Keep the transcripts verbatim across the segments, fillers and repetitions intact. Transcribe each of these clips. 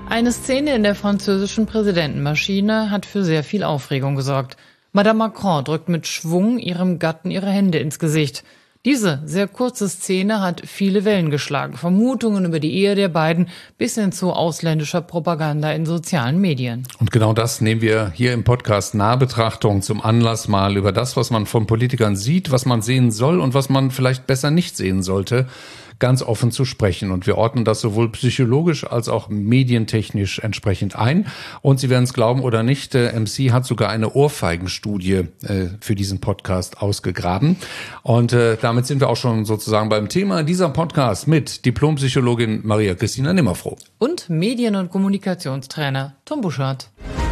Eine Szene in der französischen Präsidentenmaschine hat für sehr viel Aufregung gesorgt. Madame Macron drückt mit Schwung ihrem Gatten ihre Hände ins Gesicht. Diese sehr kurze Szene hat viele Wellen geschlagen. Vermutungen über die Ehe der beiden bis hin zu ausländischer Propaganda in sozialen Medien. Und genau das nehmen wir hier im Podcast Nahbetrachtung zum Anlass, mal über das, was man von Politikern sieht, was man sehen soll und was man vielleicht besser nicht sehen sollte, ganz offen zu sprechen. Und wir ordnen das sowohl psychologisch als auch medientechnisch entsprechend ein. Und Sie werden es glauben oder nicht, äh, M C hat sogar eine Ohrfeigenstudie äh, für diesen Podcast ausgegraben. Und äh, damit sind wir auch schon sozusagen beim Thema dieser Podcast mit Diplompsychologin Maria Christina Nimmerfroh. Und Medien- und Kommunikationstrainer Tom Buschardt.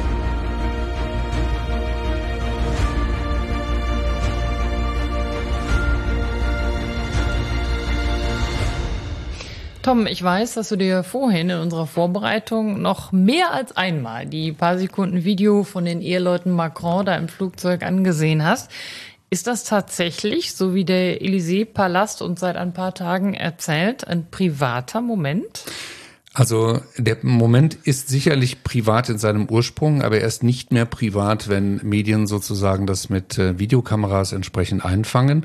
Tom, ich weiß, dass du dir vorhin in unserer Vorbereitung noch mehr als einmal die paar Sekunden Video von den Eheleuten Macron da im Flugzeug angesehen hast. Ist das tatsächlich, so wie der Élysée-Palast uns seit ein paar Tagen erzählt, ein privater Moment? Also der Moment ist sicherlich privat in seinem Ursprung, aber er ist nicht mehr privat, wenn Medien sozusagen das mit Videokameras entsprechend einfangen.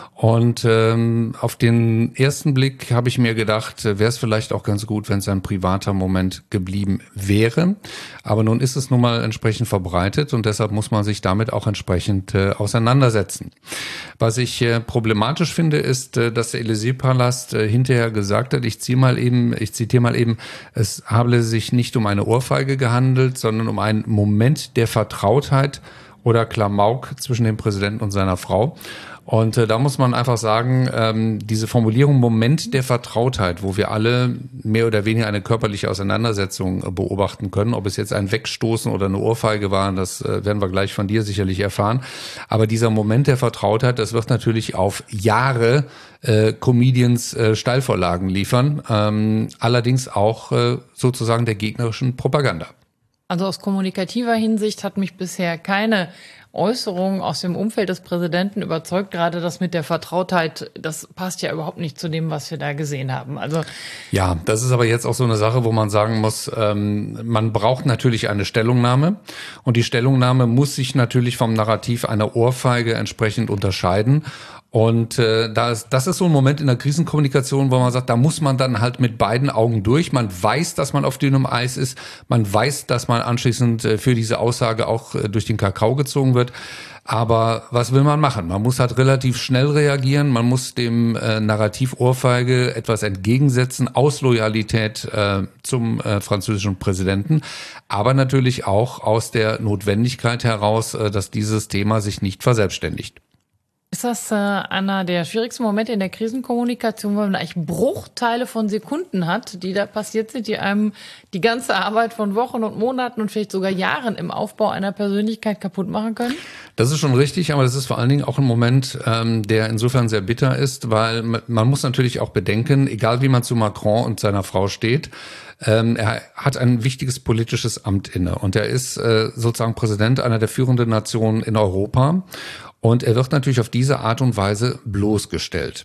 Und ähm, auf den ersten Blick habe ich mir gedacht, wäre es vielleicht auch ganz gut, wenn es ein privater Moment geblieben wäre. Aber nun ist es nun mal entsprechend verbreitet und deshalb muss man sich damit auch entsprechend äh, auseinandersetzen. Was ich äh, problematisch finde, ist, äh, dass der Élysée-Palast äh, hinterher gesagt hat, ich ziehe mal eben, ich zitiere mal eben, es habe sich nicht um eine Ohrfeige gehandelt, sondern um einen Moment der Vertrautheit oder Klamauk zwischen dem Präsidenten und seiner Frau. Und äh, da muss man einfach sagen, ähm, diese Formulierung Moment der Vertrautheit, wo wir alle mehr oder weniger eine körperliche Auseinandersetzung äh, beobachten können, ob es jetzt ein Wegstoßen oder eine Ohrfeige war, das äh, werden wir gleich von dir sicherlich erfahren. Aber dieser Moment der Vertrautheit, das wird natürlich auf Jahre äh, Comedians äh, Steilvorlagen liefern, ähm, allerdings auch äh, sozusagen der gegnerischen Propaganda. Also aus kommunikativer Hinsicht hat mich bisher keine Äußerung aus dem Umfeld des Präsidenten überzeugt. Gerade das mit der Vertrautheit, das passt ja überhaupt nicht zu dem, was wir da gesehen haben. Also ja, das ist aber jetzt auch so eine Sache, wo man sagen muss, ähm, man braucht natürlich eine Stellungnahme und die Stellungnahme muss sich natürlich vom Narrativ einer Ohrfeige entsprechend unterscheiden. Und äh, das, das ist so ein Moment in der Krisenkommunikation, wo man sagt, da muss man dann halt mit beiden Augen durch. Man weiß, dass man auf dünnem Eis ist. Man weiß, dass man anschließend äh, für diese Aussage auch äh, durch den Kakao gezogen wird. Aber was will man machen? Man muss halt relativ schnell reagieren. Man muss dem äh, Narrativ Ohrfeige etwas entgegensetzen aus Loyalität äh, zum äh, französischen Präsidenten. Aber natürlich auch aus der Notwendigkeit heraus, äh, dass dieses Thema sich nicht verselbstständigt. Ist das äh, einer der schwierigsten Momente in der Krisenkommunikation, weil man eigentlich Bruchteile von Sekunden hat, die da passiert sind, die einem die ganze Arbeit von Wochen und Monaten und vielleicht sogar Jahren im Aufbau einer Persönlichkeit kaputt machen können? Das ist schon richtig, aber das ist vor allen Dingen auch ein Moment, ähm, der insofern sehr bitter ist, weil man muss natürlich auch bedenken, egal wie man zu Macron und seiner Frau steht, ähm, er hat ein wichtiges politisches Amt inne und er ist äh, sozusagen Präsident einer der führenden Nationen in Europa. Und er wird natürlich auf diese Art und Weise bloßgestellt.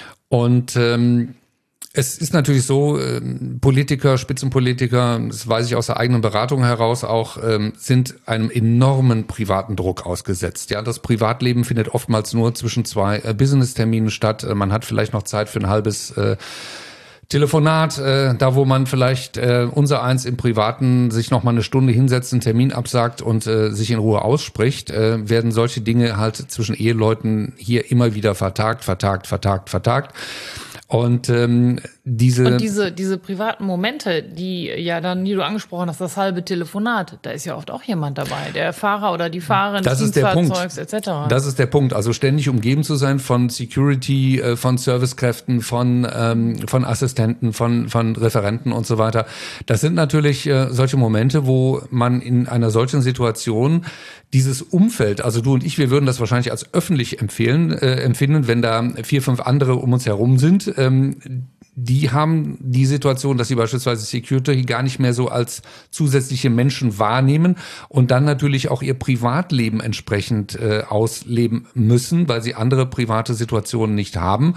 Und ähm, es ist natürlich so, äh, Politiker, Spitzenpolitiker, das weiß ich aus der eigenen Beratung heraus auch, ähm, sind einem enormen privaten Druck ausgesetzt. Ja, das Privatleben findet oftmals nur zwischen zwei äh, Business-Terminen statt. Äh, man hat vielleicht noch Zeit für ein halbes äh, Telefonat, äh, da wo man vielleicht äh, unser eins im Privaten sich noch mal eine Stunde hinsetzt, einen Termin absagt und äh, sich in Ruhe ausspricht, äh, werden solche Dinge halt zwischen Eheleuten hier immer wieder vertagt, vertagt, vertagt, vertagt. Und ähm, diese und diese diese privaten Momente, die ja dann, die du angesprochen hast, das halbe Telefonat, da ist ja oft auch jemand dabei, der Fahrer oder die Fahrerin des Dienstfahrzeugs et cetera. Das ist der Punkt. Also ständig umgeben zu sein von Security, äh, von Servicekräften, von ähm, von Assistenten, von von Referenten und so weiter. Das sind natürlich äh, solche Momente, wo man in einer solchen Situation dieses Umfeld, also du und ich, wir würden das wahrscheinlich als öffentlich empfehlen, äh, empfinden, wenn da vier, fünf andere um uns herum sind. Ähm, die haben die Situation, dass sie beispielsweise Security gar nicht mehr so als zusätzliche Menschen wahrnehmen und dann natürlich auch ihr Privatleben entsprechend äh, ausleben müssen, weil sie andere private Situationen nicht haben.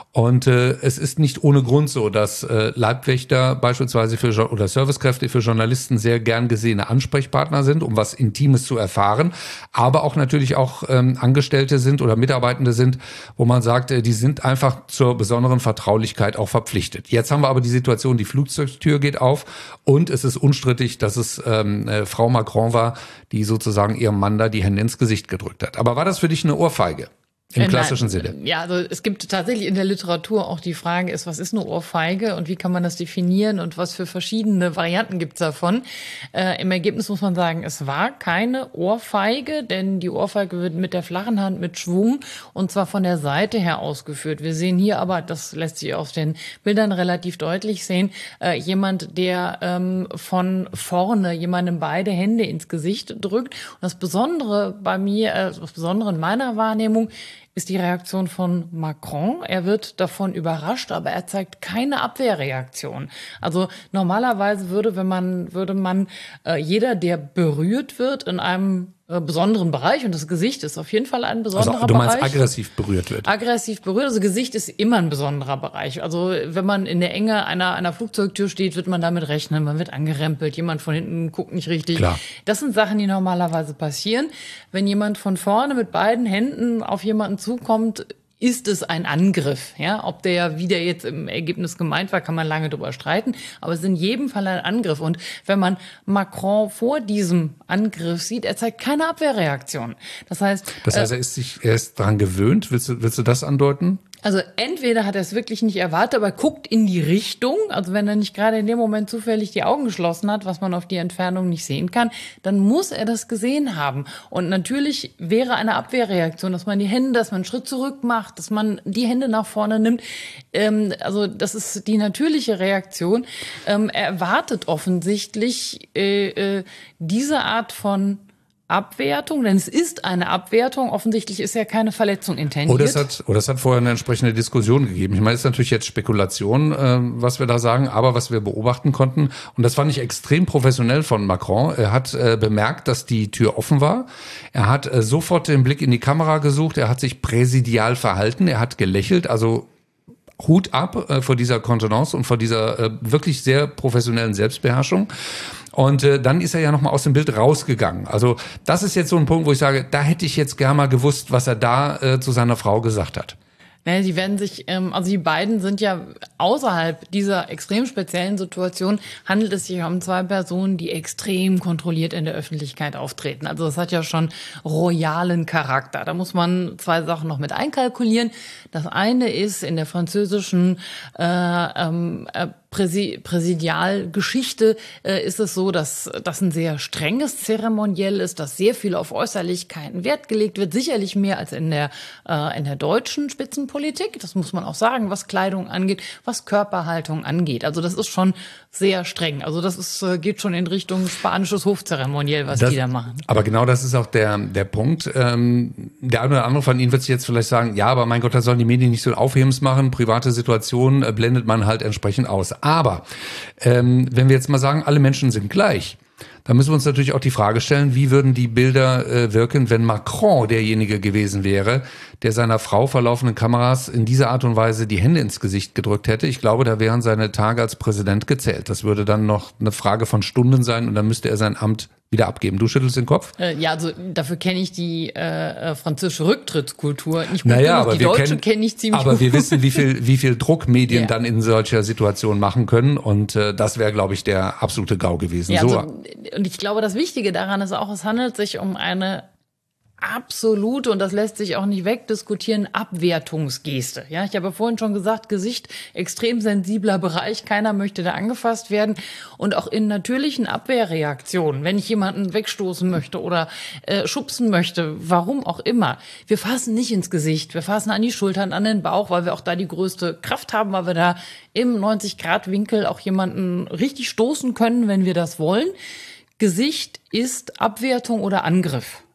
Und äh, es ist nicht ohne Grund so, dass äh, Leibwächter beispielsweise für Jo- oder Servicekräfte für Journalisten sehr gern gesehene Ansprechpartner sind, um was Intimes zu erfahren, aber auch natürlich auch ähm, Angestellte sind oder Mitarbeitende sind, wo man sagt, äh, die sind einfach zur besonderen Vertraulichkeit auch verpflichtet. Jetzt haben wir aber die Situation, die Flugzeugtür geht auf und es ist unstrittig, dass es ähm, äh, Frau Macron war, die sozusagen ihrem Mann da die Hände ins Gesicht gedrückt hat. Aber war das für dich eine Ohrfeige? Im klassischen Sinne. Ja, also es gibt tatsächlich in der Literatur auch die Frage ist, was ist eine Ohrfeige und wie kann man das definieren und was für verschiedene Varianten gibt's davon. Äh, im Ergebnis muss man sagen, es war keine Ohrfeige, denn die Ohrfeige wird mit der flachen Hand mit Schwung und zwar von der Seite her ausgeführt. Wir sehen hier aber, das lässt sich auf den Bildern relativ deutlich sehen, äh, jemand, der ähm, von vorne jemandem beide Hände ins Gesicht drückt. Und das Besondere bei mir, äh, das Besondere in meiner Wahrnehmung, ist die Reaktion von Macron. Er wird davon überrascht, aber er zeigt keine Abwehrreaktion. Also normalerweise würde, wenn man, würde man äh, jeder, der berührt wird in einem äh, besonderen Bereich, und das Gesicht ist auf jeden Fall ein besonderer Bereich. Also du meinst Bereich, aggressiv berührt wird? Aggressiv berührt, also Gesicht ist immer ein besonderer Bereich. Also wenn man in der Enge einer, einer Flugzeugtür steht, wird man damit rechnen, man wird angerempelt, jemand von hinten guckt nicht richtig. Klar. Das sind Sachen, die normalerweise passieren. Wenn jemand von vorne mit beiden Händen auf jemanden zukommt, ist es ein Angriff, ja? Ob der, wie der jetzt im Ergebnis gemeint war, kann man lange drüber streiten. Aber es ist in jedem Fall ein Angriff. Und wenn man Macron vor diesem Angriff sieht, er zeigt keine Abwehrreaktion. Das heißt, das heißt, er ist sich, er ist daran gewöhnt. Willst du, willst du das andeuten? Also entweder hat er es wirklich nicht erwartet, aber er guckt in die Richtung. Also wenn er nicht gerade in dem Moment zufällig die Augen geschlossen hat, was man auf die Entfernung nicht sehen kann, dann muss er das gesehen haben. Und natürlich wäre eine Abwehrreaktion, dass man die Hände, dass man einen Schritt zurück macht, dass man die Hände nach vorne nimmt. Ähm, also das ist die natürliche Reaktion. Ähm, er erwartet offensichtlich äh, äh, diese Art von Abwertung, denn es ist eine Abwertung. Offensichtlich ist ja keine Verletzung intendiert. Oder es hat, oder es hat vorher eine entsprechende Diskussion gegeben. Ich meine, es ist natürlich jetzt Spekulation, äh, was wir da sagen, aber was wir beobachten konnten, und das fand ich extrem professionell von Macron. Er hat äh, bemerkt, dass die Tür offen war. Er hat äh, sofort den Blick in die Kamera gesucht. Er hat sich präsidial verhalten. Er hat gelächelt, also Hut ab äh, vor dieser Kontenance und vor dieser äh, wirklich sehr professionellen Selbstbeherrschung. Und äh, dann ist er ja nochmal aus dem Bild rausgegangen. Also das ist jetzt so ein Punkt, wo ich sage, da hätte ich jetzt gerne mal gewusst, was er da äh, zu seiner Frau gesagt hat. Naja, sie werden sich, ähm, also die beiden sind ja außerhalb dieser extrem speziellen Situation, handelt es sich um zwei Personen, die extrem kontrolliert in der Öffentlichkeit auftreten. Also das hat ja schon royalen Charakter. Da muss man zwei Sachen noch mit einkalkulieren. Das eine ist in der französischen äh, ähm, äh, Präsi- Präsidialgeschichte äh, ist es so, dass das ein sehr strenges Zeremoniell ist, dass sehr viel auf Äußerlichkeiten Wert gelegt wird, sicherlich mehr als in der äh, in der deutschen Spitzenpolitik. Das muss man auch sagen, was Kleidung angeht, was Körperhaltung angeht. Also das ist schon sehr streng. Also das ist äh, geht schon in Richtung spanisches Hofzeremoniell, was das, die da machen. Aber genau das ist auch der der Punkt. Ähm, der eine oder andere von Ihnen wird sich jetzt vielleicht sagen, ja, aber mein Gott, da sollen die Medien nicht so Aufhebens machen. Private Situationen äh, blendet man halt entsprechend aus. Aber ähm, wenn wir jetzt mal sagen, alle Menschen sind gleich, dann müssen wir uns natürlich auch die Frage stellen, wie würden die Bilder äh, wirken, wenn Macron derjenige gewesen wäre, der seiner Frau vor laufenden Kameras in dieser Art und Weise die Hände ins Gesicht gedrückt hätte. Ich glaube, da wären seine Tage als Präsident gezählt. Das würde dann noch eine Frage von Stunden sein und dann müsste er sein Amt wieder abgeben. Du schüttelst den Kopf? Äh, ja, also dafür kenne ich die äh, französische Rücktrittskultur. Nicht gut naja, genug. aber Die wir deutsche kennen, kenne ich ziemlich aber gut. wir wissen, wie viel, wie viel Druck Medien Ja. dann in solcher Situation machen können. Und äh, das wäre, glaube ich, der absolute GAU gewesen. Ja, so. also, und ich glaube, das Wichtige daran ist auch, es handelt sich um eine absolute, und das lässt sich auch nicht wegdiskutieren, Abwertungsgeste. Ja, ich habe vorhin schon gesagt, Gesicht, extrem sensibler Bereich, keiner möchte da angefasst werden. Und auch in natürlichen Abwehrreaktionen, wenn ich jemanden wegstoßen möchte oder äh, schubsen möchte, warum auch immer, wir fassen nicht ins Gesicht, wir fassen an die Schultern, an den Bauch, weil wir auch da die größte Kraft haben, weil wir da im neunzig Grad Winkel auch jemanden richtig stoßen können, wenn wir das wollen. Gesicht ist Abwertung oder Angriff.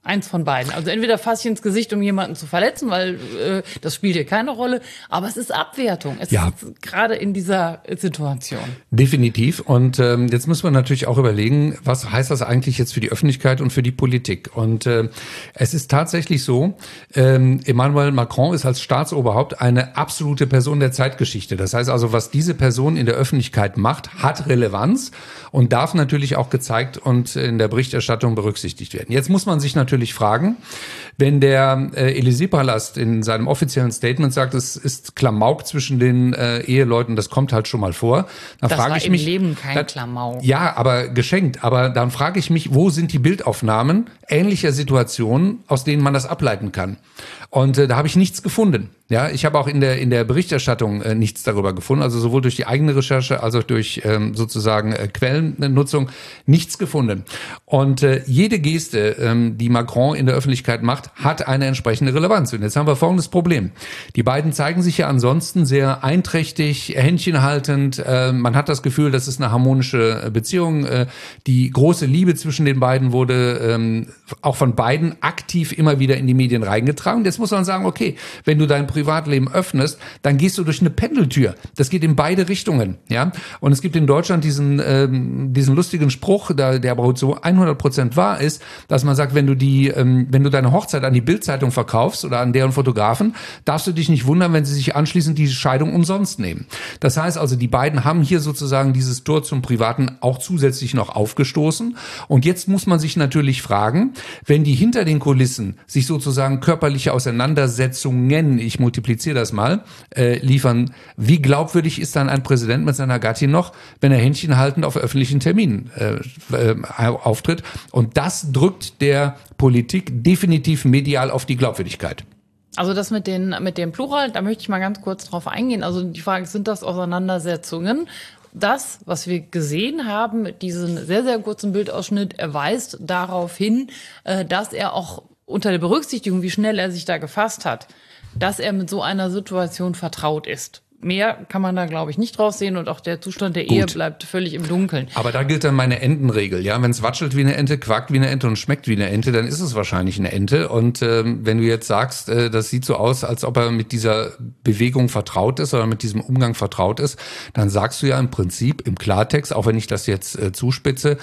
Eins von beiden. Also entweder fasse ich ins Gesicht, um jemanden zu verletzen, weil äh, das spielt hier keine Rolle, aber es ist Abwertung. Es ja. ist gerade in dieser Situation. Definitiv. Und ähm, jetzt muss man natürlich auch überlegen, was heißt das eigentlich jetzt für die Öffentlichkeit und für die Politik? Und äh, es ist tatsächlich so, ähm, Emmanuel Macron ist als Staatsoberhaupt eine absolute Person der Zeitgeschichte. Das heißt also, was diese Person in der Öffentlichkeit macht, hat Relevanz und darf natürlich auch gezeigt und in der Berichterstattung berücksichtigt werden. Jetzt muss man sich natürlich fragen, wenn der äh, Élysée-Palast in seinem offiziellen Statement sagt, es ist Klamauk zwischen den äh, Eheleuten, das kommt halt schon mal vor, dann das frage war ich im mich, Leben kein dann, Klamauk. Ja, aber geschenkt. Aber dann frage ich mich, wo sind die Bildaufnahmen ähnlicher Situationen, aus denen man das ableiten kann? Und äh, da habe ich nichts gefunden. Ja, ich habe auch in der in der Berichterstattung äh, nichts darüber gefunden, also sowohl durch die eigene Recherche als auch durch ähm, sozusagen äh, Quellennutzung nichts gefunden. Und äh, jede Geste, ähm, die Macron in der Öffentlichkeit macht, hat eine entsprechende Relevanz. Und jetzt haben wir folgendes Problem: Die beiden zeigen sich ja ansonsten sehr einträchtig, händchenhaltend. Äh, man hat das Gefühl, das ist eine harmonische Beziehung. Äh, die große Liebe zwischen den beiden wurde ähm, auch von beiden aktiv immer wieder in die Medien reingetragen. Und jetzt muss man sagen, okay, wenn du dein Privatleben öffnest, dann gehst du durch eine Pendeltür. Das geht in beide Richtungen, ja. Und es gibt in Deutschland diesen ähm, diesen lustigen Spruch, da, der aber so hundert Prozent wahr ist, dass man sagt, wenn du die, ähm, wenn du deine Hochzeit an die Bild-Zeitung verkaufst oder an deren Fotografen, darfst du dich nicht wundern, wenn sie sich anschließend die Scheidung umsonst nehmen. Das heißt also, die beiden haben hier sozusagen dieses Tor zum Privaten auch zusätzlich noch aufgestoßen. Und jetzt muss man sich natürlich fragen, wenn die hinter den Kulissen sich sozusagen körperliche Auseinandersetzungen, ich multipliziere das mal, äh, liefern. Wie glaubwürdig ist dann ein Präsident mit seiner Gattin noch, wenn er händchenhaltend auf öffentlichen Terminen äh, äh, auftritt? Und das drückt der Politik definitiv medial auf die Glaubwürdigkeit. Also das mit den mit dem Plural, da möchte ich mal ganz kurz drauf eingehen. Also die Frage, sind das Auseinandersetzungen? Das, was wir gesehen haben, mit diesem sehr, sehr kurzen Bildausschnitt, erweist darauf hin, äh, dass er auch unter der Berücksichtigung, wie schnell er sich da gefasst hat, dass er mit so einer Situation vertraut ist. Mehr kann man da, glaube ich, nicht draus sehen und auch der Zustand der Gut. Ehe bleibt völlig im Dunkeln. Aber da gilt dann meine Entenregel, ja, wenn es watschelt wie eine Ente, quackt wie eine Ente und schmeckt wie eine Ente, dann ist es wahrscheinlich eine Ente. Und ähm, wenn du jetzt sagst, äh, das sieht so aus, als ob er mit dieser Bewegung vertraut ist oder mit diesem Umgang vertraut ist, dann sagst du ja im Prinzip im Klartext, auch wenn ich das jetzt äh, zuspitze,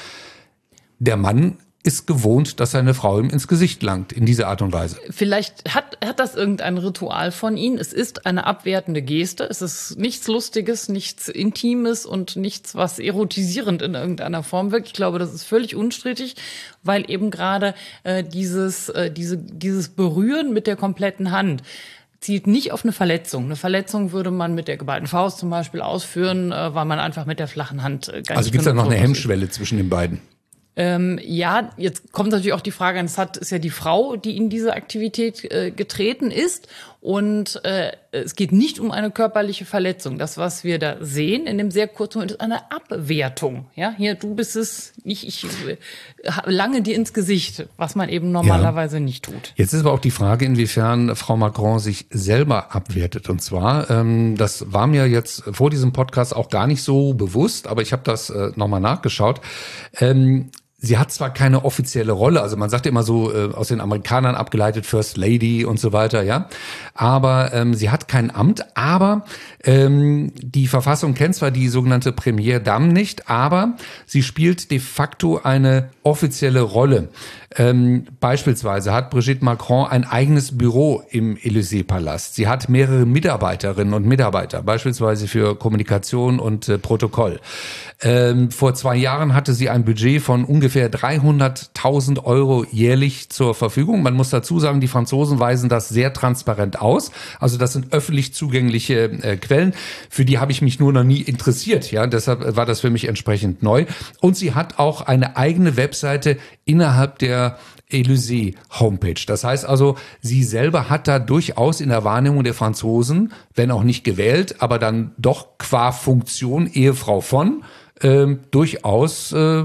der Mann ist gewohnt, dass seine Frau ihm ins Gesicht langt, in dieser Art und Weise. Vielleicht hat, hat das irgendein Ritual von ihm. Es ist eine abwertende Geste. Es ist nichts Lustiges, nichts Intimes und nichts, was erotisierend in irgendeiner Form wirkt. Ich glaube, das ist völlig unstrittig, weil eben gerade äh, dieses, äh, diese, dieses Berühren mit der kompletten Hand zielt nicht auf eine Verletzung. Eine Verletzung würde man mit der geballten Faust zum Beispiel ausführen, äh, weil man einfach mit der flachen Hand äh, gar Also nicht. gibt es da noch eine Hemmschwelle zwischen den beiden? Ähm, ja, jetzt kommt natürlich auch die Frage, es hat, ist ja die Frau, die in diese Aktivität äh, getreten ist. Und äh, es geht nicht um eine körperliche Verletzung. Das, was wir da sehen in dem sehr kurzen Moment, ist eine Abwertung. Ja, hier, du bist es, nicht ich äh, lange dir ins Gesicht, was man eben normalerweise ja. nicht tut. Jetzt ist aber auch die Frage, inwiefern Frau Macron sich selber abwertet. Und zwar, ähm, das war mir jetzt vor diesem Podcast auch gar nicht so bewusst, aber ich habe das äh, nochmal nachgeschaut. Ähm, Sie hat zwar keine offizielle Rolle, also man sagt immer so äh, aus den Amerikanern abgeleitet First Lady und so weiter, ja, aber ähm, sie hat kein Amt, aber ähm, die Verfassung kennt zwar die sogenannte Première Dame nicht, aber sie spielt de facto eine offizielle Rolle. Ähm, beispielsweise hat Brigitte Macron ein eigenes Büro im Élysée-Palast. Sie hat mehrere Mitarbeiterinnen und Mitarbeiter, beispielsweise für Kommunikation und äh, Protokoll. Ähm, vor zwei Jahren hatte sie ein Budget von ungefähr dreihunderttausend Euro jährlich zur Verfügung. Man muss dazu sagen, die Franzosen weisen das sehr transparent aus. Also das sind öffentlich zugängliche äh, Quellen. Für die habe ich mich nur noch nie interessiert. Ja, deshalb war das für mich entsprechend neu. Und sie hat auch eine eigene Webseite innerhalb der Élysée-Homepage. Das heißt also, sie selber hat da durchaus in der Wahrnehmung der Franzosen, wenn auch nicht gewählt, aber dann doch qua Funktion Ehefrau von, äh, durchaus äh,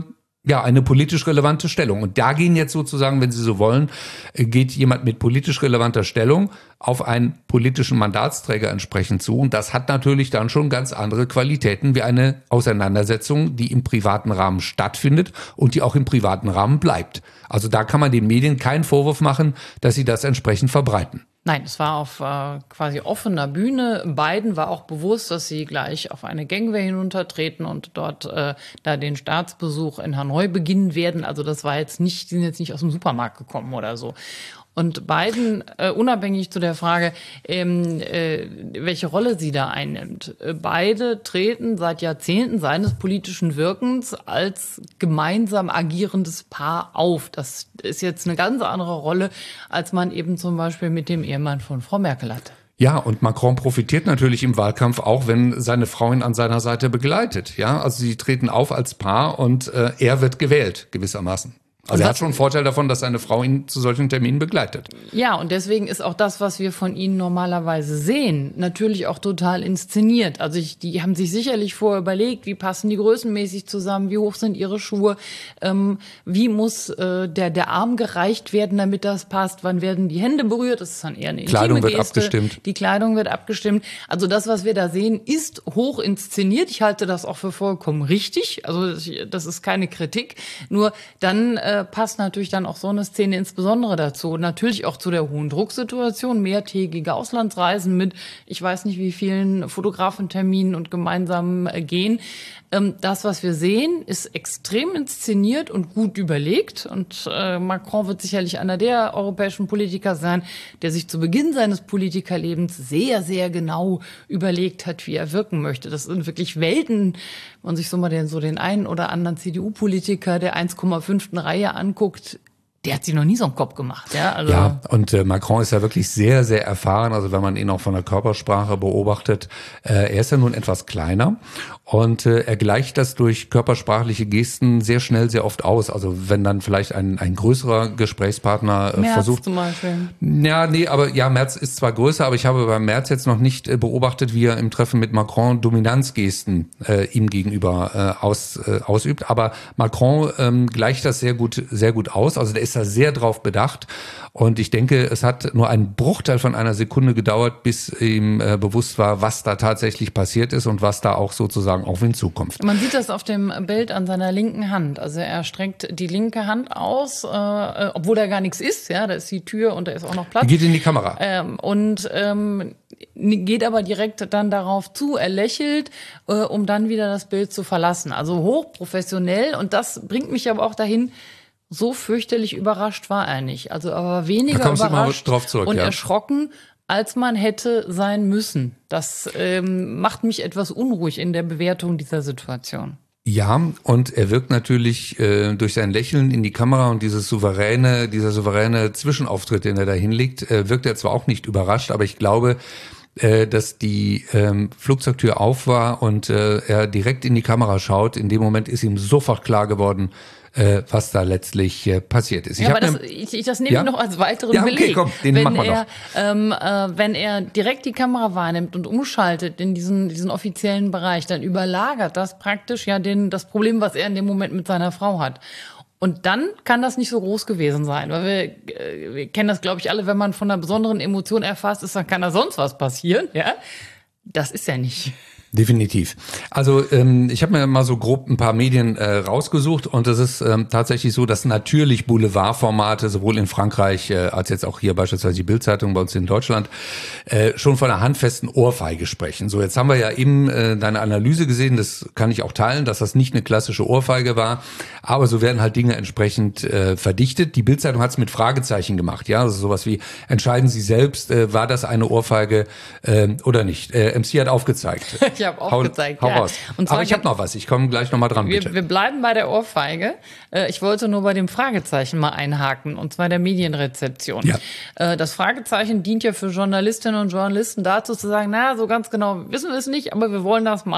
Ja, eine politisch relevante Stellung. Und da gehen jetzt sozusagen, wenn Sie so wollen, geht jemand mit politisch relevanter Stellung auf einen politischen Mandatsträger entsprechend zu. Und das hat natürlich dann schon ganz andere Qualitäten wie eine Auseinandersetzung, die im privaten Rahmen stattfindet und die auch im privaten Rahmen bleibt. Also da kann man den Medien keinen Vorwurf machen, dass sie das entsprechend verbreiten. Nein, es war auf äh, quasi offener Bühne. Beiden war auch bewusst, dass sie gleich auf eine Gangway hinuntertreten und dort äh, da den Staatsbesuch in Hanoi beginnen werden. Also das war jetzt nicht, die sind jetzt nicht aus dem Supermarkt gekommen oder so. Und Biden, äh, unabhängig zu der Frage, ähm, äh, welche Rolle sie da einnimmt, äh, beide treten seit Jahrzehnten seines politischen Wirkens als gemeinsam agierendes Paar auf. Das ist jetzt eine ganz andere Rolle, als man eben zum Beispiel mit dem Ehemann von Frau Merkel hat. Ja, und Macron profitiert natürlich im Wahlkampf auch, wenn seine Frau ihn an seiner Seite begleitet. Ja, also sie treten auf als Paar und äh, er wird gewählt gewissermaßen. Also er hat schon einen Vorteil davon, dass seine Frau ihn zu solchen Terminen begleitet. Ja, und deswegen ist auch das, was wir von ihnen normalerweise sehen, natürlich auch total inszeniert. Also ich, die haben sich sicherlich vorher überlegt, wie passen die größenmäßig zusammen, wie hoch sind ihre Schuhe, ähm, wie muss äh, der, der Arm gereicht werden, damit das passt, wann werden die Hände berührt, das ist dann eher eine intime Kleidung wird Geste. abgestimmt. Die Kleidung wird abgestimmt. Also das, was wir da sehen, ist hoch inszeniert. Ich halte das auch für vollkommen richtig. Also das ist keine Kritik. Nur dann äh, passt natürlich dann auch so eine Szene insbesondere dazu. Natürlich auch zu der hohen Drucksituation, mehrtägige Auslandsreisen mit, ich weiß nicht wie vielen Fotografenterminen und gemeinsamen äh, Gehen. Ähm, das, was wir sehen, ist extrem inszeniert und gut überlegt. Und äh, Macron wird sicherlich einer der europäischen Politiker sein, der sich zu Beginn seines Politikerlebens sehr, sehr genau überlegt hat, wie er wirken möchte. Das sind wirklich Welten, wenn man sich so mal den, so den einen oder anderen C D U-Politiker der eins Komma fünf Reihe anguckt, der hat sich noch nie so einen Kopf gemacht. Ja, also ja, und äh, Macron ist ja wirklich sehr, sehr erfahren. Also wenn man ihn auch von der Körpersprache beobachtet, äh, er ist ja nun etwas kleiner und äh, er gleicht das durch körpersprachliche Gesten sehr schnell, sehr oft aus. Also wenn dann vielleicht ein, ein größerer Gesprächspartner äh, Merz versucht. zum Beispiel. Ja, nee, aber ja, Merz ist zwar größer, aber ich habe bei Merz jetzt noch nicht äh, beobachtet, wie er im Treffen mit Macron Dominanzgesten äh, ihm gegenüber äh, aus, äh, ausübt. Aber Macron ähm, gleicht das sehr gut, sehr gut aus. Also der ist da sehr drauf bedacht. Und ich denke, es hat nur einen Bruchteil von einer Sekunde gedauert, bis ihm äh, bewusst war, was da tatsächlich passiert ist und was da auch sozusagen auf ihn zukommt. Man sieht das auf dem Bild an seiner linken Hand. Also er streckt die linke Hand aus, äh, obwohl da gar nichts ist. Ja, da ist die Tür und da ist auch noch Platz. Die geht in die Kamera. Ähm, und ähm, geht aber direkt dann darauf zu. Er lächelt, äh, um dann wieder das Bild zu verlassen. Also hochprofessionell. Und das bringt mich aber auch dahin, so fürchterlich überrascht war er nicht. Also aber weniger da überrascht drauf zurück, und ja. erschrocken, als man hätte sein müssen. Das ähm, macht mich etwas unruhig in der Bewertung dieser Situation. Ja, und er wirkt natürlich äh, durch sein Lächeln in die Kamera und dieses souveräne, dieser souveräne Zwischenauftritt, den er da hinlegt, äh, wirkt er zwar auch nicht überrascht, aber ich glaube, äh, dass die ähm, Flugzeugtür auf war und äh, er direkt in die Kamera schaut. In dem Moment ist ihm sofort klar geworden, äh, was da letztlich äh, passiert ist. Ja, ich aber das, ne, ich, ich, das nehme ja? ich noch als weiteren ja, okay, Beleg. Komm, den wenn machen wir er, noch. ähm, äh, wenn er direkt die Kamera wahrnimmt und umschaltet in diesen, diesen offiziellen Bereich, dann überlagert das praktisch ja den, das Problem, was er in dem Moment mit seiner Frau hat. Und dann kann das nicht so groß gewesen sein, weil wir, äh, wir kennen das, glaube ich, alle, wenn man von einer besonderen Emotion erfasst ist, dann kann da sonst was passieren. Ja, das ist ja nicht. Definitiv. Also ähm, ich habe mir mal so grob ein paar Medien äh, rausgesucht und es ist ähm, tatsächlich so, dass natürlich Boulevardformate sowohl in Frankreich äh, als jetzt auch hier beispielsweise die Bild-Zeitung bei uns in Deutschland äh, schon von einer handfesten Ohrfeige sprechen. So, jetzt haben wir ja eben äh, deine Analyse gesehen, das kann ich auch teilen, dass das nicht eine klassische Ohrfeige war, aber so werden halt Dinge entsprechend äh, verdichtet. Die Bild-Zeitung hat es mit Fragezeichen gemacht, ja, also sowas wie, entscheiden Sie selbst, äh, war das eine Ohrfeige äh, oder nicht? Äh, M C hat aufgezeigt. Ich habe aufgezeigt, hau, ja. hau raus. Und zwar aber ich habe noch was, ich komme gleich noch mal dran, wir, bitte. Wir bleiben bei der Ohrfeige. Ich wollte nur bei dem Fragezeichen mal einhaken, und zwar der Medienrezeption. Ja. Das Fragezeichen dient ja für Journalistinnen und Journalisten dazu zu sagen, na, so ganz genau wissen wir es nicht, aber wir wollen das mal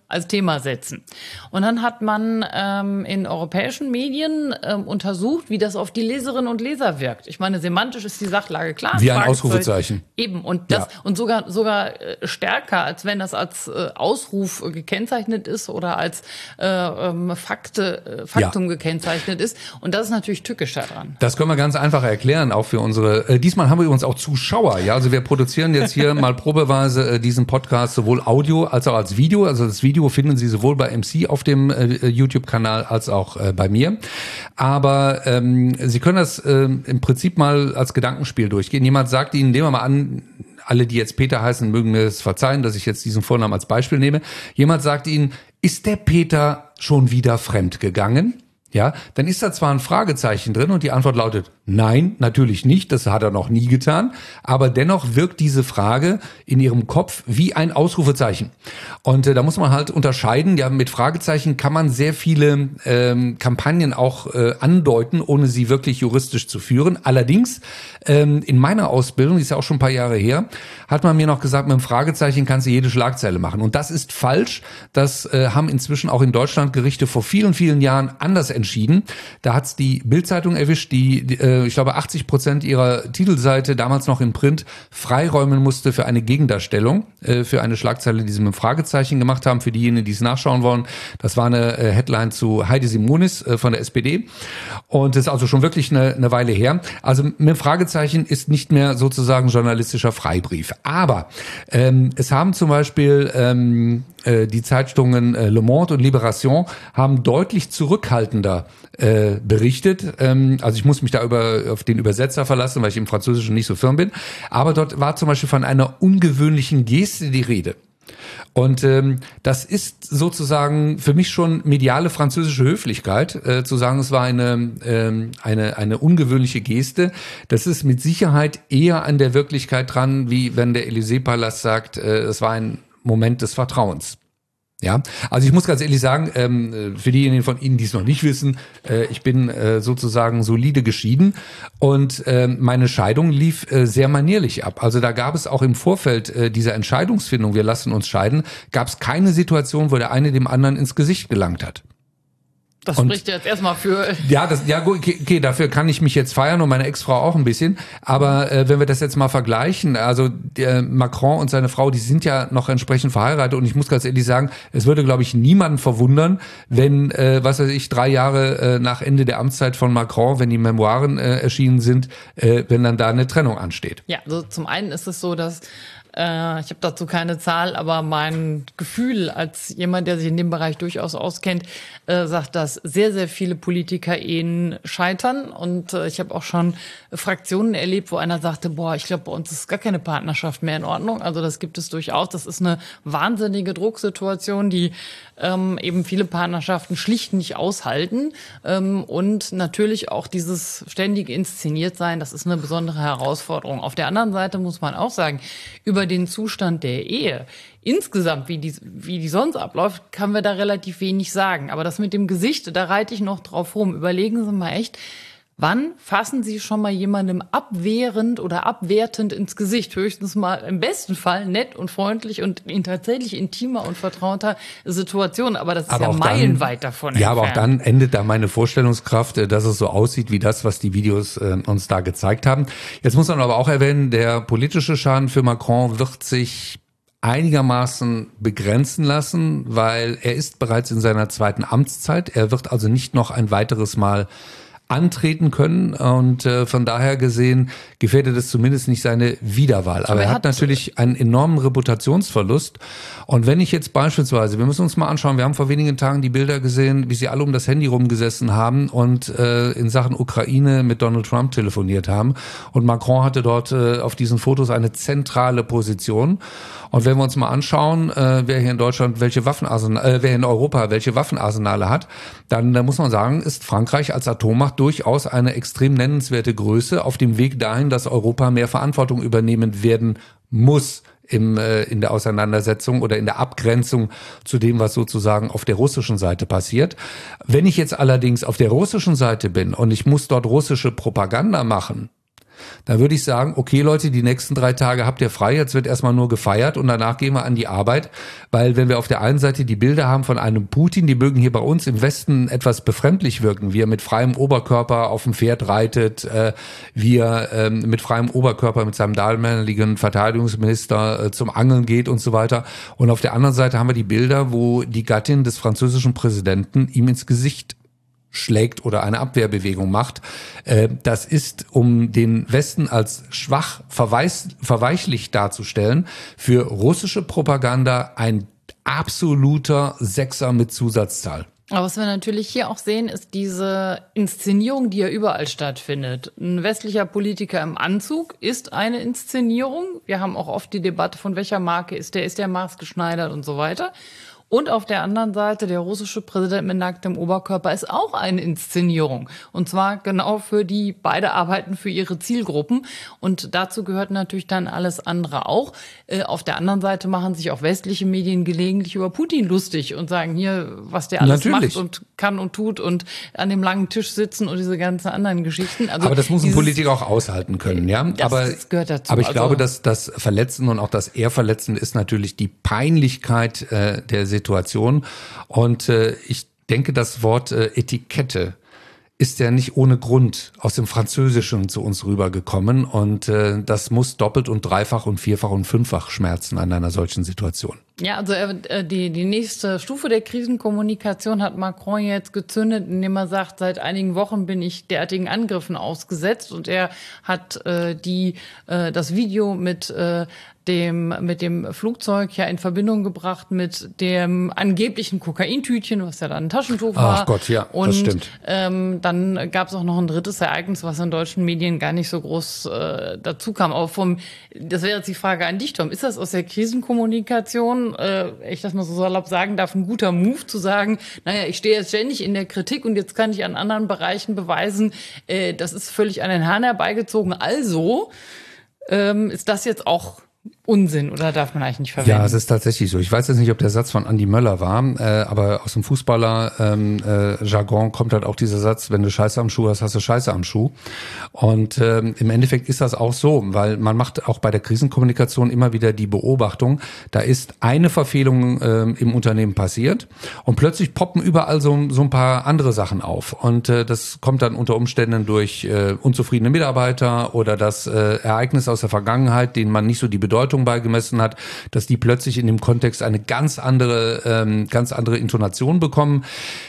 als Thema setzen. Und dann hat man ähm, in europäischen Medien ähm, untersucht, wie das auf die Leserinnen und Leser wirkt. Ich meine, semantisch ist die Sachlage klar. Wie ein Ausrufezeichen. Eben, und das ja. und sogar sogar äh, stärker, als wenn das als äh, Ausruf äh, gekennzeichnet ist oder als äh, ähm, Fakte, äh, Faktum ja. gekennzeichnet ist. Und das ist natürlich tückisch daran. Das können wir ganz einfach erklären, auch für unsere, äh, diesmal haben wir übrigens auch Zuschauer, ja, also wir produzieren jetzt hier mal probeweise äh, diesen Podcast sowohl Audio als auch als Video, also das Video finden Sie sowohl bei M C auf dem äh, YouTube-Kanal als auch äh, bei mir. Aber ähm, Sie können das äh, im Prinzip mal als Gedankenspiel durchgehen. Jemand sagt Ihnen, nehmen wir mal an, alle, die jetzt Peter heißen, mögen mir es verzeihen, dass ich jetzt diesen Vornamen als Beispiel nehme. Jemand sagt Ihnen, ist der Peter schon wieder fremd gegangen? Ja, dann ist da zwar ein Fragezeichen drin und die Antwort lautet, nein, natürlich nicht, das hat er noch nie getan, aber dennoch wirkt diese Frage in Ihrem Kopf wie ein Ausrufezeichen. Und äh, da muss man halt unterscheiden, ja, mit Fragezeichen kann man sehr viele ähm, Kampagnen auch äh, andeuten, ohne sie wirklich juristisch zu führen. Allerdings, ähm, in meiner Ausbildung, die ist ja auch schon ein paar Jahre her, hat man mir noch gesagt, mit einem Fragezeichen kannst du jede Schlagzeile machen. Und das ist falsch, das äh, haben inzwischen auch in Deutschland Gerichte vor vielen, vielen Jahren anders entschieden. Da hat's die Bild-Zeitung erwischt, die, die äh, ich glaube, achtzig Prozent ihrer Titelseite, damals noch in Print, freiräumen musste für eine Gegendarstellung, äh, für eine Schlagzeile, die sie mit einem Fragezeichen gemacht haben. Für diejenigen, die es nachschauen wollen, das war eine äh, Headline zu Heidi Simonis äh, von der S P D. Und das ist also schon wirklich eine, eine Weile her. Also mit einem Fragezeichen ist nicht mehr sozusagen journalistischer Freibrief. Aber ähm, es haben zum Beispiel ähm, äh, die Zeitungen äh, Le Monde und Libération haben deutlich zurückhaltender äh, berichtet. Ähm, also ich muss mich da über auf den Übersetzer verlassen, weil ich im Französischen nicht so firm bin. Aber dort war zum Beispiel von einer ungewöhnlichen Geste die Rede. Und ähm, das ist sozusagen für mich schon mediale französische Höflichkeit, äh, zu sagen, es war eine, ähm, eine, eine ungewöhnliche Geste. Das ist mit Sicherheit eher an der Wirklichkeit dran, wie wenn der Élysée-Palast sagt, äh, es war ein Moment des Vertrauens. Ja, also ich muss ganz ehrlich sagen, ähm, für diejenigen von Ihnen, die es noch nicht wissen, äh, ich bin äh, sozusagen solide geschieden und äh, meine Scheidung lief äh, sehr manierlich ab. Also da gab es auch im Vorfeld äh, dieser Entscheidungsfindung, wir lassen uns scheiden, gab es keine Situation, wo der eine dem anderen ins Gesicht gelangt hat. Das und, spricht jetzt erstmal für... Ja, das, ja gut, okay, okay, dafür kann ich mich jetzt feiern und meine Ex-Frau auch ein bisschen. Aber äh, wenn wir das jetzt mal vergleichen, also der Macron und seine Frau, die sind ja noch entsprechend verheiratet. Und ich muss ganz ehrlich sagen, es würde, glaube ich, niemanden verwundern, wenn, äh, was weiß ich, drei Jahre äh, nach Ende der Amtszeit von Macron, wenn die Memoiren äh, erschienen sind, äh, wenn dann da eine Trennung ansteht. Ja, also zum einen ist es so, dass äh, ich habe dazu keine Zahl, aber mein Gefühl als jemand, der sich in dem Bereich durchaus auskennt, äh, sagt, dass sehr, sehr viele PolitikerInnen scheitern. Und äh, ich habe auch schon Fraktionen erlebt, wo einer sagte, boah, ich glaube, bei uns ist gar keine Partnerschaft mehr in Ordnung. Also das gibt es durchaus. Das ist eine wahnsinnige Drucksituation, die ähm, eben viele Partnerschaften schlicht nicht aushalten. Ähm, und natürlich auch dieses ständige Inszeniert-Sein, das ist eine besondere Herausforderung. Auf der anderen Seite muss man auch sagen, über den Zustand der Ehe insgesamt, wie die, wie die sonst abläuft, kann wir da relativ wenig sagen. Aber das mit dem Gesicht, da reite ich noch drauf rum. Überlegen Sie mal echt, wann fassen Sie schon mal jemandem abwehrend oder abwertend ins Gesicht? Höchstens mal im besten Fall nett und freundlich und in tatsächlich intimer und vertrauter Situation. Aber das ist aber ja meilenweit dann, davon ja, entfernt. Aber auch dann endet da meine Vorstellungskraft, dass es so aussieht wie das, was die Videos äh, uns da gezeigt haben. Jetzt muss man aber auch erwähnen, der politische Schaden für Macron wird sich einigermaßen begrenzen lassen, weil er ist bereits in seiner zweiten Amtszeit. Er wird also nicht noch ein weiteres Mal antreten können und äh, von daher gesehen gefährdet es zumindest nicht seine Wiederwahl. Aber, Aber er, er hat, hat natürlich einen enormen Reputationsverlust und wenn ich jetzt beispielsweise, wir müssen uns mal anschauen, wir haben vor wenigen Tagen die Bilder gesehen, wie sie alle um das Handy rumgesessen haben und äh, in Sachen Ukraine mit Donald Trump telefoniert haben und Macron hatte dort äh, auf diesen Fotos eine zentrale Position. Und wenn wir uns mal anschauen, äh, wer hier in Deutschland welche Waffenarsenale, äh, wer in Europa welche Waffenarsenale hat, dann äh, muss man sagen, ist Frankreich als Atommacht durchaus eine extrem nennenswerte Größe auf dem Weg dahin, dass Europa mehr Verantwortung übernehmen werden muss im äh, in der Auseinandersetzung oder in der Abgrenzung zu dem, was sozusagen auf der russischen Seite passiert. Wenn ich jetzt allerdings auf der russischen Seite bin und ich muss dort russische Propaganda machen, Da würde ich sagen, okay Leute, die nächsten drei Tage habt ihr frei, jetzt wird erstmal nur gefeiert und danach gehen wir an die Arbeit, weil wenn wir auf der einen Seite die Bilder haben von einem Putin, die mögen hier bei uns im Westen etwas befremdlich wirken, wie er mit freiem Oberkörper auf dem Pferd reitet, äh, wie er äh, mit freiem Oberkörper mit seinem damaligen Verteidigungsminister äh, zum Angeln geht und so weiter. Und auf der anderen Seite haben wir die Bilder, wo die Gattin des französischen Präsidenten ihm ins Gesicht schlägt oder eine Abwehrbewegung macht. Das ist, um den Westen als schwach, verweis, verweichlicht darzustellen, für russische Propaganda ein absoluter Sechser mit Zusatzzahl. Aber was wir natürlich hier auch sehen, ist diese Inszenierung, die ja überall stattfindet. Ein westlicher Politiker im Anzug ist eine Inszenierung. Wir haben auch oft die Debatte, von welcher Marke ist der, ist der maßgeschneidert und so weiter. Und auf der anderen Seite, der russische Präsident mit nacktem Oberkörper ist auch eine Inszenierung. Und zwar genau für die, beide arbeiten für ihre Zielgruppen. Und dazu gehört natürlich dann alles andere auch. Äh, auf der anderen Seite machen sich auch westliche Medien gelegentlich über Putin lustig und sagen hier, was der alles natürlich macht und kann und tut und an dem langen Tisch sitzen und diese ganzen anderen Geschichten. Also aber das muss ein dieses, Politiker auch aushalten können, ja. Das, aber, das gehört dazu. aber ich also, glaube, dass das Verletzende und auch das eher Verletzende ist natürlich die Peinlichkeit äh, der Situation. Und äh, ich denke, das Wort äh, Etikette ist ja nicht ohne Grund aus dem Französischen zu uns rübergekommen. Und äh, das muss doppelt und dreifach und vierfach und fünffach schmerzen an einer solchen Situation. Ja, also äh, die, die nächste Stufe der Krisenkommunikation hat Macron jetzt gezündet, indem er sagt, seit einigen Wochen bin ich derartigen Angriffen ausgesetzt. Und er hat äh, die äh, das Video mit äh, dem mit dem Flugzeug ja in Verbindung gebracht mit dem angeblichen Kokaintütchen, was ja dann ein Taschentuch war. Ach Gott, ja, und, das stimmt. Ähm, dann gab es auch noch ein drittes Ereignis, was in deutschen Medien gar nicht so groß äh, dazu kam. Aber vom, das wäre jetzt die Frage an dich, Tom. Ist das aus der Krisenkommunikation, äh, ich das mal so salopp sagen darf, ein guter Move zu sagen, naja, ich stehe jetzt ständig in der Kritik und jetzt kann ich an anderen Bereichen beweisen, äh, das ist völlig an den Haaren herbeigezogen. Also ähm, ist das jetzt auch Unsinn oder darf man eigentlich nicht verwenden? Ja, es ist tatsächlich so. Ich weiß jetzt nicht, ob der Satz von Andi Möller war, äh, aber aus dem Fußballer-Jargon ähm, äh, kommt halt auch dieser Satz, wenn du Scheiße am Schuh hast, hast du Scheiße am Schuh. Und ähm, im Endeffekt ist das auch so, weil man macht auch bei der Krisenkommunikation immer wieder die Beobachtung, da ist eine Verfehlung ähm, im Unternehmen passiert und plötzlich poppen überall so, so ein paar andere Sachen auf. Und äh, das kommt dann unter Umständen durch äh, unzufriedene Mitarbeiter oder das äh, Ereignis aus der Vergangenheit, denen man nicht so die Bedeutung beigemessen hat, dass die plötzlich in dem Kontext eine ganz andere, ähm, ganz andere Intonation bekommen.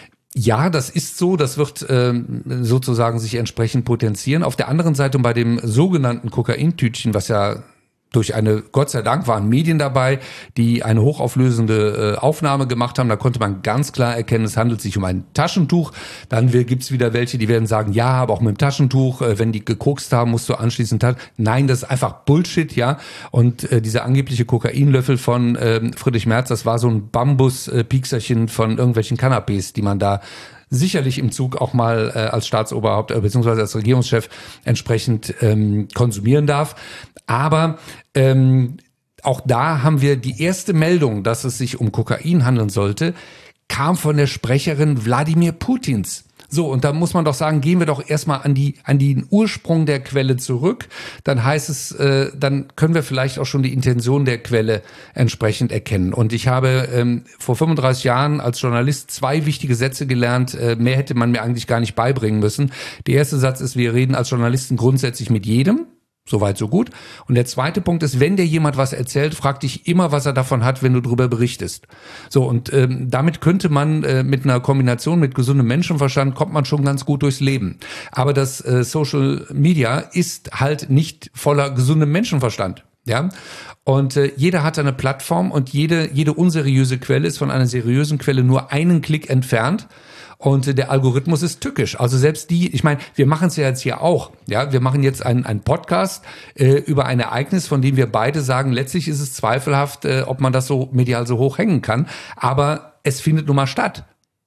Ja, das ist so, das wird ähm, sozusagen sich entsprechend potenzieren. Auf der anderen Seite bei dem sogenannten Kokaintütchen, was ja durch eine, Gott sei Dank waren Medien dabei, die eine hochauflösende äh, Aufnahme gemacht haben. Da konnte man ganz klar erkennen, es handelt sich um ein Taschentuch. Dann gibt's wieder welche, die werden sagen, ja, aber auch mit dem Taschentuch, äh, wenn die gekokst haben, musst du anschließend... Nein, das ist einfach Bullshit, ja. Und äh, dieser angebliche Kokainlöffel von äh, Friedrich Merz, das war so ein Bambus-Piekserchen von irgendwelchen Canapés, die man da sicherlich im Zug auch mal äh, als Staatsoberhaupt äh, beziehungsweise als Regierungschef entsprechend ähm, konsumieren darf. Aber ähm, auch da haben wir die erste Meldung, dass es sich um Kokain handeln sollte, kam von der Sprecherin Wladimir Putins. So, und da muss man doch sagen, gehen wir doch erstmal an die an den Ursprung der Quelle zurück. Dann heißt es, äh, dann können wir vielleicht auch schon die Intention der Quelle entsprechend erkennen. Und ich habe ähm, vor fünfunddreißig Jahren als Journalist zwei wichtige Sätze gelernt. Äh, mehr hätte man mir eigentlich gar nicht beibringen müssen. Der erste Satz ist, wir reden als Journalisten grundsätzlich mit jedem. Soweit, so gut. Und der zweite Punkt ist, wenn dir jemand was erzählt, frag dich immer, was er davon hat, wenn du darüber berichtest. So, und ähm, damit könnte man äh, mit einer Kombination mit gesundem Menschenverstand, kommt man schon ganz gut durchs Leben. Aber das äh, Social Media ist halt nicht voller gesundem Menschenverstand. Ja, und äh, jeder hat eine Plattform und jede jede unseriöse Quelle ist von einer seriösen Quelle nur einen Klick entfernt. Und der Algorithmus ist tückisch. Also selbst die, ich meine, wir machen es ja jetzt hier auch. Ja, wir machen jetzt einen, einen Podcast äh, über ein Ereignis, von dem wir beide sagen, letztlich ist es zweifelhaft, äh, ob man das so medial so hoch hängen kann. Aber es findet nun mal statt.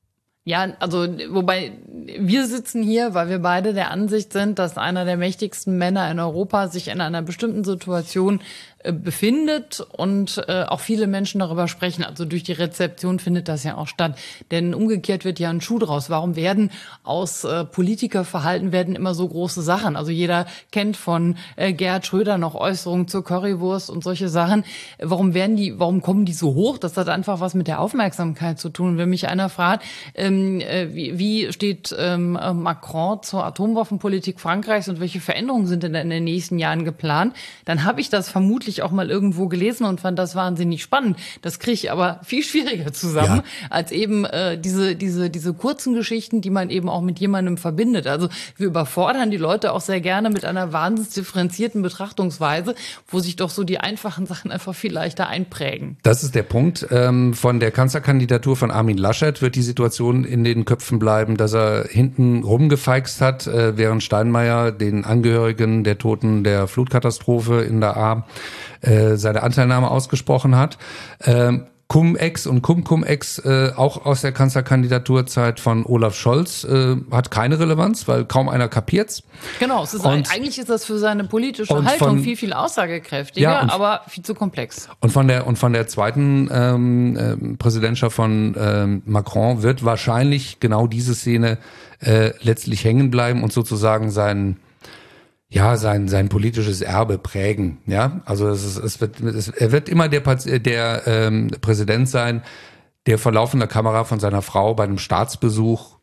Ja, also wobei wir sitzen hier, weil wir beide der Ansicht sind, dass einer der mächtigsten Männer in Europa sich in einer bestimmten Situation äh, befindet und äh, auch viele Menschen darüber sprechen. Also durch die Rezeption findet das ja auch statt. Denn umgekehrt wird ja ein Schuh draus. Warum werden aus äh, Politikerverhalten werden immer so große Sachen? Also jeder kennt von äh, Gerhard Schröder noch Äußerungen zur Currywurst und solche Sachen. Warum werden die, warum kommen die so hoch? Das hat einfach was mit der Aufmerksamkeit zu tun. Wenn mich einer fragt, ähm, äh, wie, wie steht ähm, Macron zur Atomwaffenpolitik Frankreichs und welche Veränderungen sind denn in den nächsten Jahren geplant, dann habe ich das vermutlich auch mal irgendwo gelesen und fand das wahnsinnig spannend. Das kriege ich aber viel schwieriger zusammen, ja. als eben äh, diese diese diese kurzen Geschichten, die man eben auch mit jemandem verbindet. Also wir überfordern die Leute auch sehr gerne mit einer wahnsinnig differenzierten Betrachtungsweise, wo sich doch so die einfachen Sachen einfach viel leichter einprägen. Das ist der Punkt. Ähm, von der Kanzlerkandidatur von Armin Laschet wird die Situation in den Köpfen bleiben, dass er hinten rumgefeixt hat, äh, während Steinmeier den Angehörigen der Toten der Flutkatastrophe in der Ahr äh, seine Anteilnahme ausgesprochen hat. Ähm, Cum-Ex und Cum-Cum-Ex, äh, auch aus der Kanzlerkandidaturzeit von Olaf Scholz, äh, hat keine Relevanz, weil kaum einer kapiert's. Genau, es ist und, eigentlich ist das für seine politische Haltung von, viel, viel aussagekräftiger, ja, und, aber viel zu komplex. Und von der und von der zweiten ähm, äh, Präsidentschaft von ähm, Macron wird wahrscheinlich genau diese Szene äh, letztlich hängen bleiben und sozusagen sein ja, sein, sein politisches Erbe prägen, ja. Also, es ist, es wird, es, er wird immer der, der, ähm, Präsident sein, der vor laufender Kamera von seiner Frau bei einem Staatsbesuch,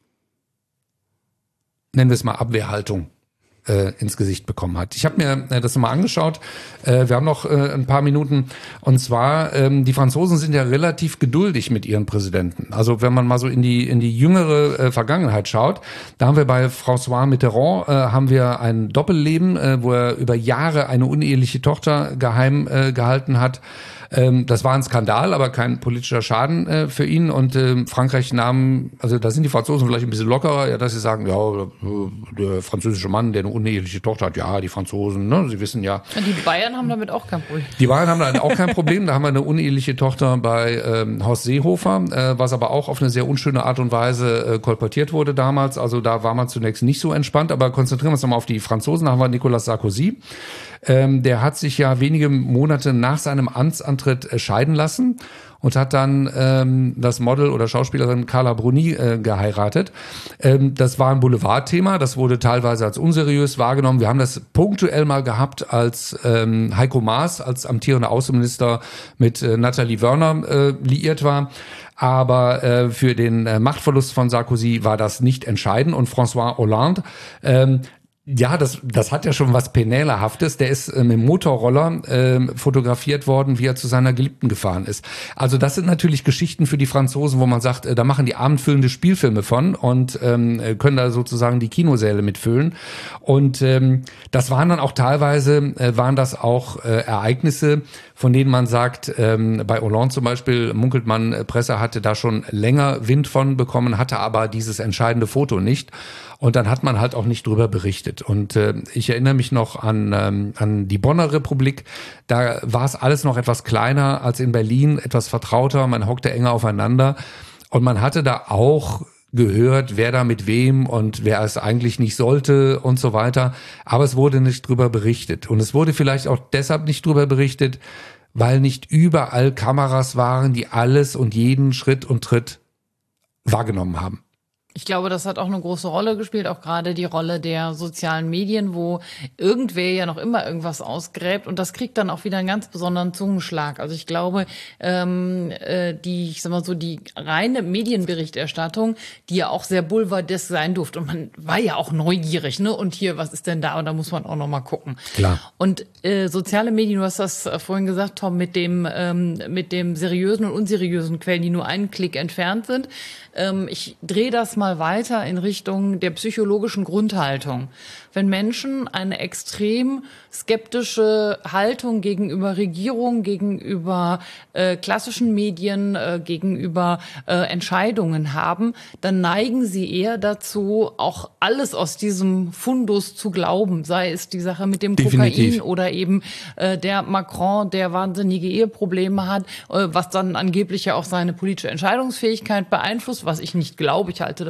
nennen wir es mal Abwehrhaltung, äh, ins Gesicht bekommen hat. Ich habe mir äh, das nochmal angeschaut. Äh, wir haben noch äh, ein paar Minuten. Und zwar, ähm, die Franzosen sind ja relativ geduldig mit ihren Präsidenten. Also wenn man mal so in die in die jüngere äh, Vergangenheit schaut, da haben wir bei François Mitterrand äh, haben wir ein Doppelleben, äh, wo er über Jahre eine uneheliche Tochter geheim äh, gehalten hat. Ähm, das war ein Skandal, aber kein politischer Schaden äh, für ihn. Und äh, Frankreich nahm, also da sind die Franzosen vielleicht ein bisschen lockerer, ja, dass sie sagen, ja, der französische Mann, der eine uneheliche Tochter hat, ja, die Franzosen, ne, sie wissen ja. Die Bayern haben damit auch kein Problem. Die Bayern haben damit auch kein Problem. Da haben wir eine uneheliche Tochter bei ähm, Horst Seehofer, äh, was aber auch auf eine sehr unschöne Art und Weise äh, kolportiert wurde damals. Also da war man zunächst nicht so entspannt. Aber konzentrieren wir uns nochmal auf die Franzosen. Da haben wir Nicolas Sarkozy. Ähm, der hat sich ja wenige Monate nach seinem Amtsantritt äh, scheiden lassen und hat dann ähm, das Model oder Schauspielerin Carla Bruni äh, geheiratet. Ähm, das war ein Boulevardthema, das wurde teilweise als unseriös wahrgenommen. Wir haben das punktuell mal gehabt, als ähm, Heiko Maas als amtierender Außenminister mit äh, Nathalie Wörner äh, liiert war. Aber äh, für den äh, Machtverlust von Sarkozy war das nicht entscheidend. Und François Hollande, ähm, ja, das, das hat ja schon was Penälerhaftes. Der ist äh, mit dem Motorroller äh, fotografiert worden, wie er zu seiner Geliebten gefahren ist. Also das sind natürlich Geschichten für die Franzosen, wo man sagt, äh, da machen die abendfüllende Spielfilme von und ähm, können da sozusagen die Kinosäle mitfüllen. Und ähm, das waren dann auch teilweise, äh, waren das auch äh, Ereignisse, von denen man sagt, ähm, bei Hollande zum Beispiel munkelt man, äh, Presse hatte da schon länger Wind von bekommen, hatte aber dieses entscheidende Foto nicht. Und dann hat man halt auch nicht drüber berichtet. Und äh, ich erinnere mich noch an ähm, an die Bonner Republik. Da war es alles noch etwas kleiner als in Berlin, etwas vertrauter. Man hockte enger aufeinander. Und man hatte da auch gehört, wer da mit wem und wer es eigentlich nicht sollte und so weiter. Aber es wurde nicht drüber berichtet. Und es wurde vielleicht auch deshalb nicht drüber berichtet, weil nicht überall Kameras waren, die alles und jeden Schritt und Tritt wahrgenommen haben. Ich glaube, das hat auch eine große Rolle gespielt, auch gerade die Rolle der sozialen Medien, wo irgendwer ja noch immer irgendwas ausgräbt und das kriegt dann auch wieder einen ganz besonderen Zungenschlag. Also ich glaube, ähm, äh, die, ich sag mal so, die reine Medienberichterstattung, die ja auch sehr boulevardesk sein durfte und man war ja auch neugierig, ne? Und hier, was ist denn da? Und da muss man auch noch mal gucken. Klar. Und äh, soziale Medien, du hast das vorhin gesagt, Tom, mit dem ähm, mit dem seriösen und unseriösen Quellen, die nur einen Klick entfernt sind. Ähm, ich drehe das mal weiter in Richtung der psychologischen Grundhaltung. Wenn Menschen eine extrem skeptische Haltung gegenüber Regierung, gegenüber äh, klassischen Medien, äh, gegenüber äh, Entscheidungen haben, dann neigen sie eher dazu, auch alles aus diesem Fundus zu glauben. Sei es die Sache mit dem Definitiv. Kokain oder eben äh, der Macron, der wahnsinnige Eheprobleme hat, äh, was dann angeblich ja auch seine politische Entscheidungsfähigkeit beeinflusst, was ich nicht glaube. Ich halte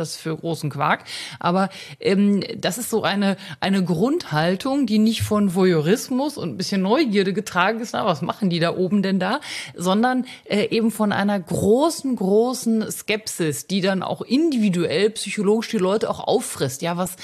das für großen Quark. Aber ähm, das ist so eine, eine Grundhaltung, die nicht von Voyeurismus und ein bisschen Neugierde getragen ist, na, was machen die da oben denn da, sondern äh, eben von einer großen, großen Skepsis, die dann auch individuell psychologisch die Leute auch auffrisst. Ja, was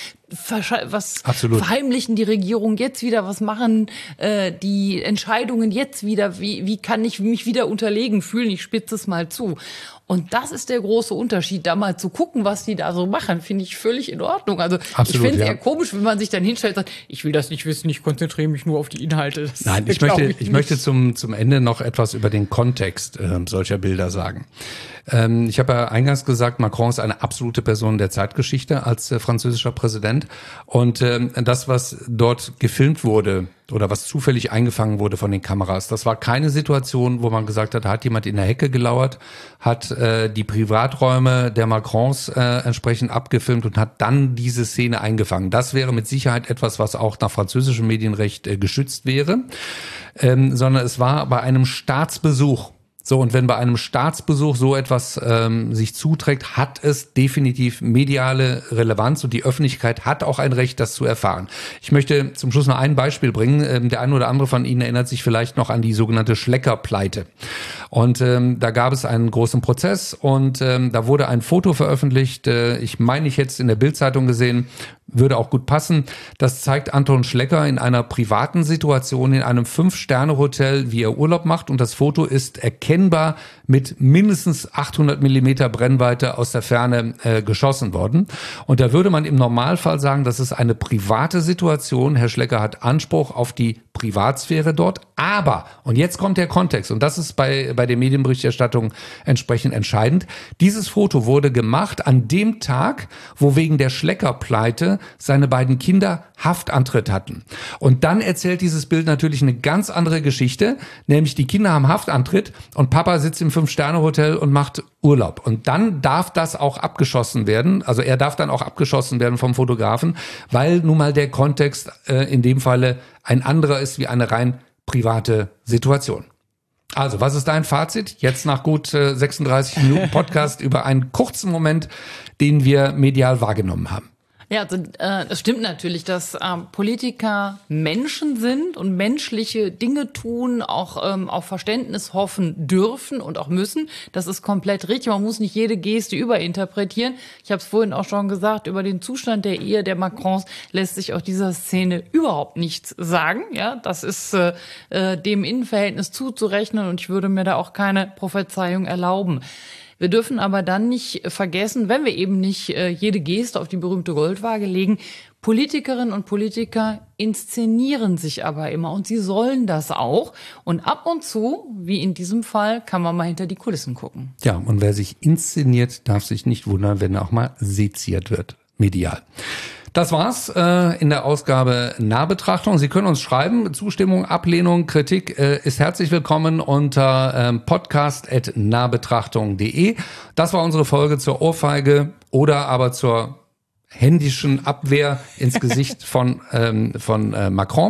was Absolut. verheimlichen die Regierung jetzt wieder, was machen äh, die Entscheidungen jetzt wieder, wie, wie kann ich mich wieder unterlegen fühlen, ich spitze es mal zu. Und das ist der große Unterschied, da mal zu gucken, was die da so machen, finde ich völlig in Ordnung. Also Absolut, ich finde es ja. eher komisch, wenn man sich dann hinstellt und sagt, ich will das nicht wissen, ich konzentriere mich nur auf die Inhalte. Das Nein, ich möchte, ich, ich möchte zum, zum Ende noch etwas über den Kontext äh, solcher Bilder sagen. Ähm, ich habe ja eingangs gesagt, Macron ist eine absolute Person der Zeitgeschichte als äh, französischer Präsident. Und ähm, das, was dort gefilmt wurde oder was zufällig eingefangen wurde von den Kameras, das war keine Situation, wo man gesagt hat, hat jemand in der Hecke gelauert, hat äh, die Privaträume der Macrons äh, entsprechend abgefilmt und hat dann diese Szene eingefangen. Das wäre mit Sicherheit etwas, was auch nach französischem Medienrecht äh, geschützt wäre, ähm, sondern es war bei einem Staatsbesuch. So, und wenn bei einem Staatsbesuch so etwas ähm, sich zuträgt, hat es definitiv mediale Relevanz und die Öffentlichkeit hat auch ein Recht, das zu erfahren. Ich möchte zum Schluss noch ein Beispiel bringen. Ähm, der eine oder andere von Ihnen erinnert sich vielleicht noch an die sogenannte Schlecker-Pleite. Und ähm, da gab es einen großen Prozess und ähm, da wurde ein Foto veröffentlicht. Äh, ich meine, ich hätte es in der Bild-Zeitung gesehen, würde auch gut passen. Das zeigt Anton Schlecker in einer privaten Situation in einem Fünf-Sterne-Hotel, wie er Urlaub macht. Und das Foto ist erkennbar mit mindestens achthundert Millimeter Brennweite aus der Ferne äh, geschossen worden. Und da würde man im Normalfall sagen, das ist eine private Situation. Herr Schlecker hat Anspruch auf die Privatsphäre dort. Aber, und jetzt kommt der Kontext, und das ist bei, bei der Medienberichterstattung entsprechend entscheidend, dieses Foto wurde gemacht an dem Tag, wo wegen der Schlecker-Pleite seine beiden Kinder Haftantritt hatten. Und dann erzählt dieses Bild natürlich eine ganz andere Geschichte, nämlich die Kinder haben Haftantritt und Papa sitzt im Fünf-Sterne-Hotel und macht Urlaub. Und dann darf das auch abgeschossen werden, also er darf dann auch abgeschossen werden vom Fotografen, weil nun mal der Kontext äh, in dem Falle ein anderer ist wie eine rein private Situation. Also, was ist dein Fazit? Jetzt nach gut äh, sechsunddreißig Minuten Podcast über einen kurzen Moment, den wir medial wahrgenommen haben. Ja, also äh, es stimmt natürlich, dass äh, Politiker Menschen sind und menschliche Dinge tun, auch ähm, auf Verständnis hoffen dürfen und auch müssen. Das ist komplett richtig. Man muss nicht jede Geste überinterpretieren. Ich habe es vorhin auch schon gesagt, über den Zustand der Ehe der Macrons lässt sich auch dieser Szene überhaupt nichts sagen. Ja, das ist äh, äh, dem Innenverhältnis zuzurechnen und ich würde mir da auch keine Prophezeiung erlauben. Wir dürfen aber dann nicht vergessen, wenn wir eben nicht äh, jede Geste auf die berühmte Goldwaage legen, Politikerinnen und Politiker inszenieren sich aber immer und sie sollen das auch. Und ab und zu, wie in diesem Fall, kann man mal hinter die Kulissen gucken. Ja, und wer sich inszeniert, darf sich nicht wundern, wenn er auch mal seziert wird, medial. Das war's äh, in der Ausgabe Nahbetrachtung. Sie können uns schreiben. Zustimmung, Ablehnung, Kritik äh, ist herzlich willkommen unter ähm, podcast at nahbetrachtung punkt de. Das war unsere Folge zur Ohrfeige oder aber zur händischen Abwehr ins Gesicht von, ähm, von äh, Macron.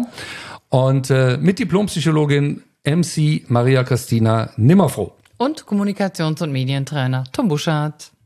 Und äh, mit Diplompsychologin M C Maria Christina Nimmerfroh. Und Kommunikations- und Medientrainer Tom Buschardt.